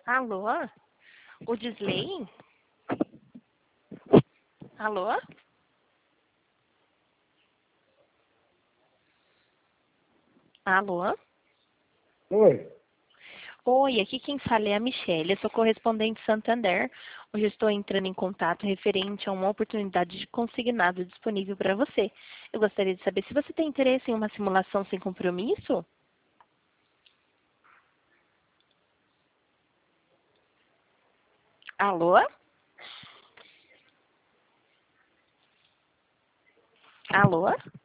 Alô? O Disley? Alô? Alô? Oi. Oi, aqui quem fala é a Michelle, eu sou correspondente Santander. Hoje eu estou entrando em contato referente a uma oportunidade de consignado disponível para você. Eu gostaria de saber se você tem interesse em uma simulação sem compromisso? Alô? Alô?